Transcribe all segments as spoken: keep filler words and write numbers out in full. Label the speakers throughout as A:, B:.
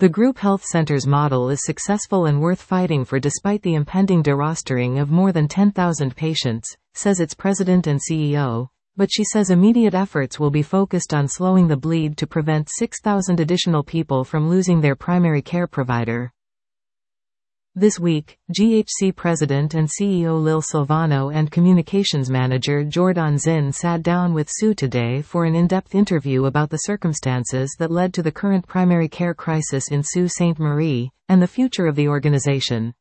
A: The group health center's model is successful and worth fighting for despite the impending derostering of more than ten thousand patients, says its president and C E O, but she says immediate efforts will be focused on slowing the bleed to prevent six thousand additional people from losing their primary care provider. This week, G H C President and C E O Lil Silvano and Communications Manager Jordan Zinn sat down with Sue today for an in-depth interview about the circumstances that led to the current primary care crisis in Sault Ste. Marie, and the future of the organization.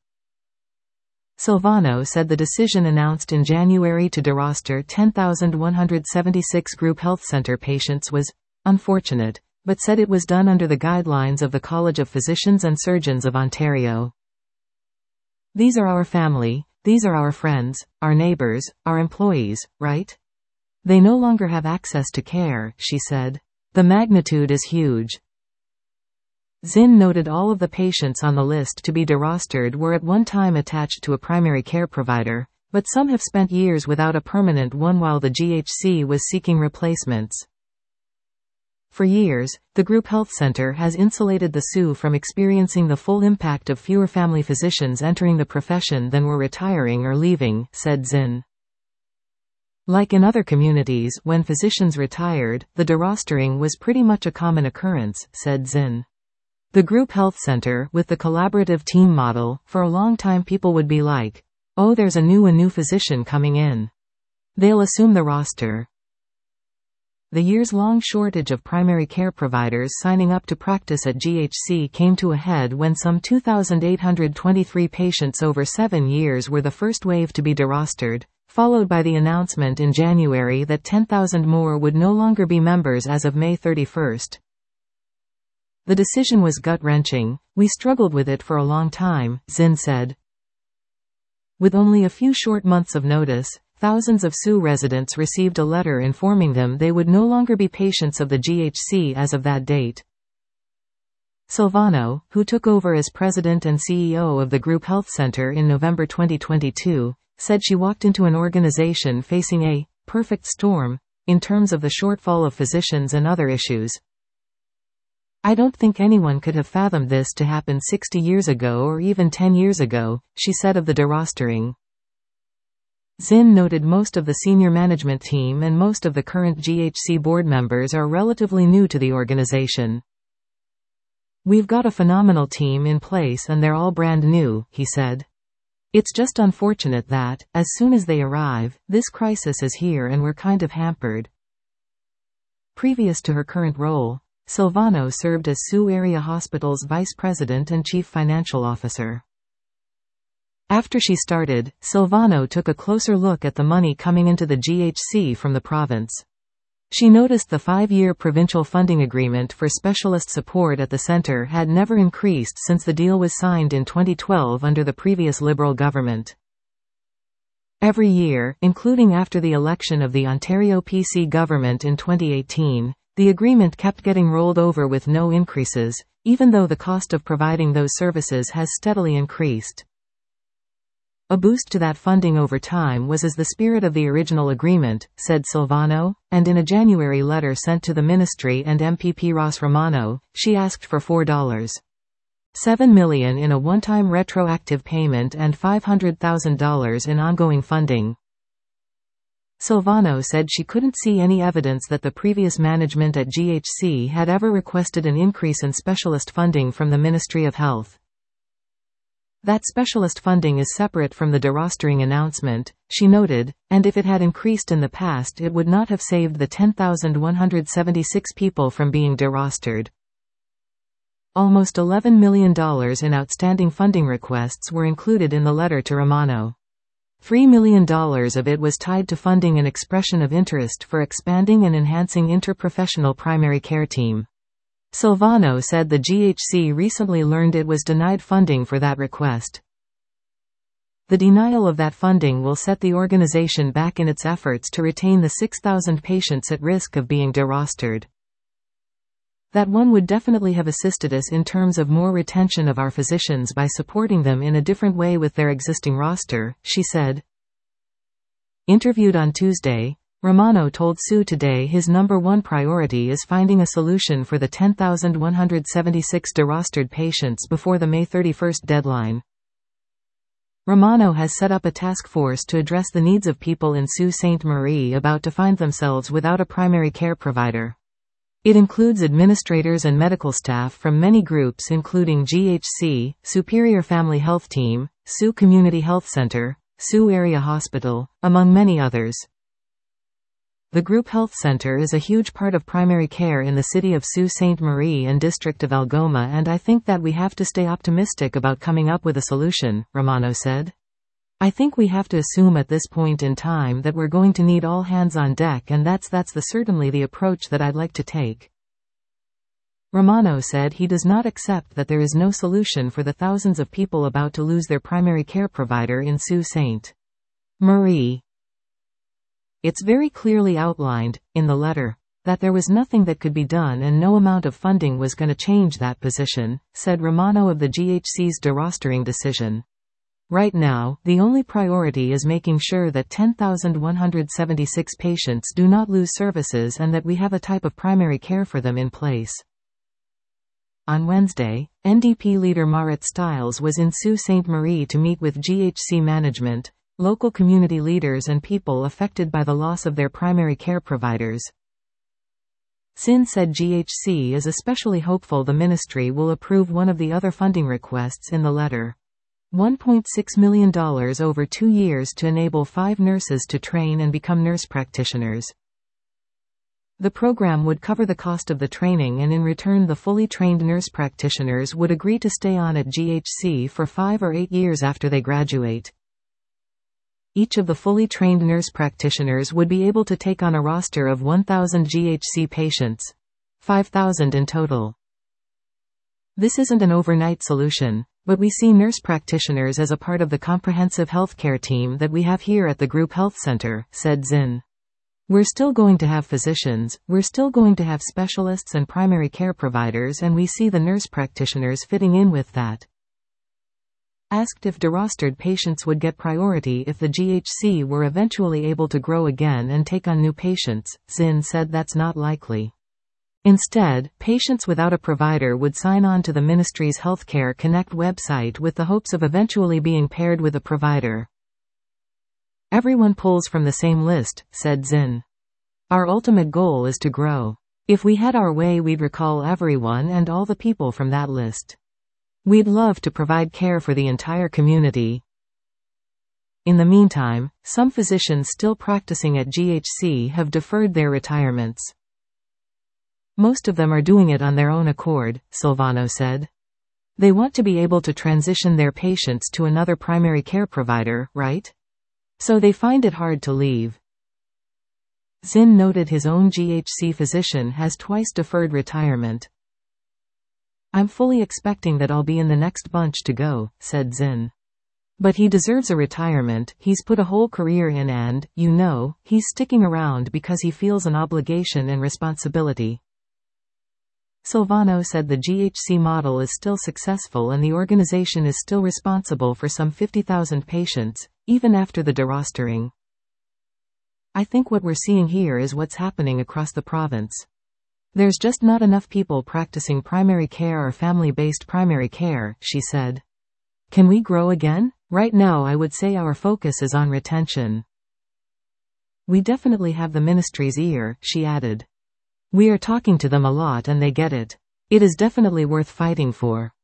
A: Silvano said the decision announced in January to deroster ten thousand one hundred seventy-six group health center patients was unfortunate, but said it was done under the guidelines of the College of Physicians and Surgeons of Ontario. These are our family, these are our friends, our neighbors, our employees, right? They no longer have access to care, she said. The magnitude is huge. Zinn noted all of the patients on the list to be derostered were at one time attached to a primary care provider, but some have spent years without a permanent one while the G H C was seeking replacements. For years, the group health center has insulated the Sioux from experiencing the full impact of fewer family physicians entering the profession than were retiring or leaving, said Zinn. Like in other communities, when physicians retired, the derostering was pretty much a common occurrence, said Zinn. The group health center, with the collaborative team model, for a long time people would be like, oh, there's a new a new physician coming in. They'll assume the roster. The years-long shortage of primary care providers signing up to practice at G H C came to a head when some two thousand eight hundred twenty-three patients over seven years were the first wave to be derostered, followed by the announcement in January that ten thousand more would no longer be members as of May thirty-first. The decision was gut-wrenching. We struggled with it for a long time, Zinn said. With only a few short months of notice, thousands of Sioux residents received a letter informing them they would no longer be patients of the G H C as of that date. Silvano, who took over as president and C E O of the Group Health Center in November twenty twenty-two, said she walked into an organization facing a perfect storm in terms of the shortfall of physicians and other issues. I don't think anyone could have fathomed this to happen sixty years ago or even ten years ago, she said of the derostering. Zinn noted most of the senior management team and most of the current G H C board members are relatively new to the organization. We've got a phenomenal team in place and they're all brand new, he said. It's just unfortunate that, as soon as they arrive, this crisis is here and we're kind of hampered. Previous to her current role, Silvano served as Sioux Area Hospital's vice president and chief financial officer. After she started, Silvano took a closer look at the money coming into the G H C from the province. She noticed the five-year provincial funding agreement for specialist support at the center had never increased since the deal was signed in twenty twelve under the previous Liberal government. Every year, including after the election of the Ontario P C government in twenty eighteen, the agreement kept getting rolled over with no increases, even though the cost of providing those services has steadily increased. A boost to that funding over time was as the spirit of the original agreement, said Silvano, and in a January letter sent to the ministry and M P P Ross Romano, she asked for four point seven million dollars in a one-time retroactive payment and five hundred thousand dollars in ongoing funding. Silvano said she couldn't see any evidence that the previous management at G H C had ever requested an increase in specialist funding from the Ministry of Health. That specialist funding is separate from the derostering announcement, she noted, and if it had increased in the past it would not have saved the ten thousand one hundred seventy-six people from being derostered. Almost eleven million dollars in outstanding funding requests were included in the letter to Romano. three million dollars of it was tied to funding an expression of interest for expanding and enhancing interprofessional primary care team. Silvano said the G H C recently learned it was denied funding for that request. The denial of that funding will set the organization back in its efforts to retain the six thousand patients at risk of being derostered. That one would definitely have assisted us in terms of more retention of our physicians by supporting them in a different way with their existing roster, she said. Interviewed on Tuesday, Romano told Sue today his number one priority is finding a solution for the ten thousand one hundred seventy-six derostered patients before the May thirty-first deadline. Romano has set up a task force to address the needs of people in Sault Ste. Marie about to find themselves without a primary care provider. It includes administrators and medical staff from many groups including G H C, Superior Family Health Team, Sault Community Health Center, Sault Area Hospital, among many others. The Group Health Center is a huge part of primary care in the city of Sault Ste. Marie and District of Algoma, and I think that we have to stay optimistic about coming up with a solution, Romano said. I think we have to assume at this point in time that we're going to need all hands on deck, and that's that's the certainly the approach that I'd like to take. Romano said he does not accept that there is no solution for the thousands of people about to lose their primary care provider in Sault Ste. Marie. It's very clearly outlined, in the letter, that there was nothing that could be done and no amount of funding was going to change that position, said Romano of the G H C's derostering decision. Right now, the only priority is making sure that ten thousand one hundred seventy-six patients do not lose services and that we have a type of primary care for them in place. On Wednesday, N D P leader Marit Stiles was in Sault Ste. Marie to meet with G H C management, local community leaders and people affected by the loss of their primary care providers. Sin said G H C is especially hopeful the ministry will approve one of the other funding requests in the letter. one point six million dollars over two years to enable five nurses to train and become nurse practitioners. The program would cover the cost of the training, and in return the fully trained nurse practitioners would agree to stay on at G H C for five or eight years after they graduate. Each of the fully trained nurse practitioners would be able to take on a roster of one thousand G H C patients. five thousand in total. This isn't an overnight solution, but we see nurse practitioners as a part of the comprehensive healthcare team that we have here at the Group Health Center, said Zinn. We're still going to have physicians, we're still going to have specialists and primary care providers, and we see the nurse practitioners fitting in with that. Asked if derostered patients would get priority if the G H C were eventually able to grow again and take on new patients, Zinn said that's not likely. Instead, patients without a provider would sign on to the ministry's Healthcare Connect website with the hopes of eventually being paired with a provider. Everyone pulls from the same list, said Zinn. Our ultimate goal is to grow. If we had our way, we'd recall everyone and all the people from that list. We'd love to provide care for the entire community. In the meantime, some physicians still practicing at G H C have deferred their retirements. Most of them are doing it on their own accord, Silvano said. They want to be able to transition their patients to another primary care provider, right? So they find it hard to leave. Zinn noted his own G H C physician has twice deferred retirement. I'm fully expecting that I'll be in the next bunch to go, said Zinn. But he deserves a retirement, he's put a whole career in and, you know, he's sticking around because he feels an obligation and responsibility. Silvano said the G H C model is still successful and the organization is still responsible for some fifty thousand patients, even after the derostering. I think what we're seeing here is what's happening across the province. There's just not enough people practicing primary care or family-based primary care, she said. Can we grow again? Right now I would say our focus is on retention. We definitely have the ministry's ear, she added. We are talking to them a lot and they get it. It is definitely worth fighting for.